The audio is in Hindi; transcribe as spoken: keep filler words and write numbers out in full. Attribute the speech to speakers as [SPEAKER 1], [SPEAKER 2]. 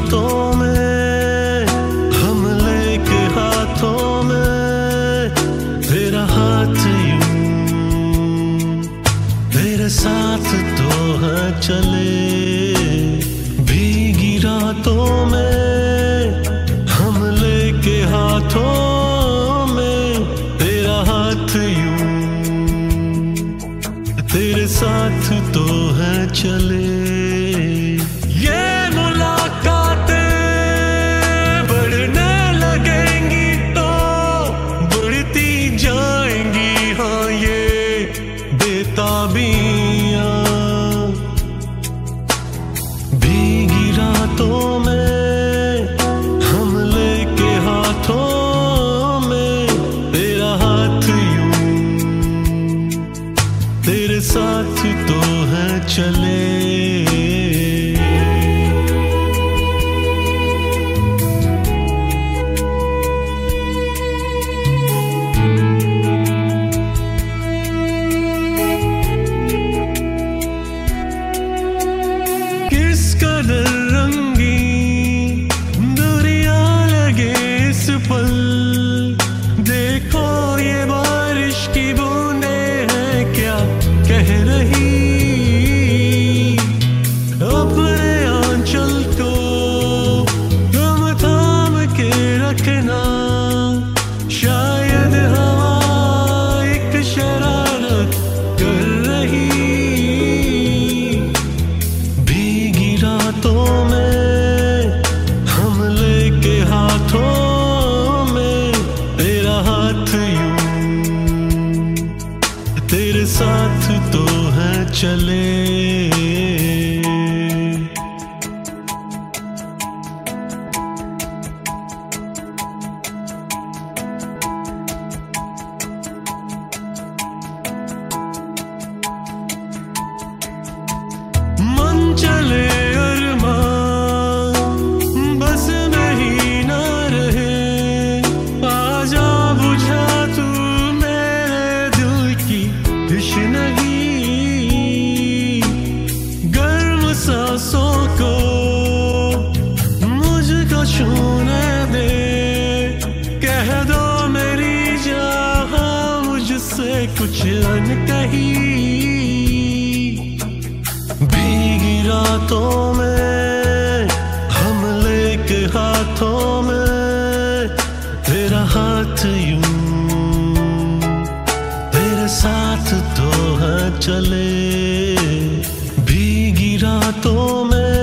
[SPEAKER 1] रातों में हम लेके हाथों में तेरा हाथ यूं तेरे साथ तो है चले। भीगी रातों में हम लेके हाथों में तेरा हाथ यूं तेरे साथ तो है चले। ये मुलाकातें बढ़ने लगेंगी तो बढ़ती जाएंगी, हाँ ये बेताबियां। भीगी रातों में हम लेके हाथों में तेरा हाथ यूं तेरे साथ तो है चले। किस कदर रंगी दुनिया लगे इस पल, देखो ये बारिश की बूंदें हैं क्या कह रही। अपने आंचल को तुम थाम के रखना, शायद हवा एक शरारत कर रही। भीगी रातों में हम लेके हाथों में तेरा हाथ यूं तेरे साथ तो है चले। मन चले अरमान बस नहीं ना रहे, आजा बुझा तू मेरे दिल की तश्नगी। गर्म सांसों को मुझको छूने दे, कह दो मेरी जहां मुझसे कुछ अनकही। भीगी रातों में हम लेके हाथों में तेरा हाथ यूं तेरे साथ तो है चले। भीगी रातों में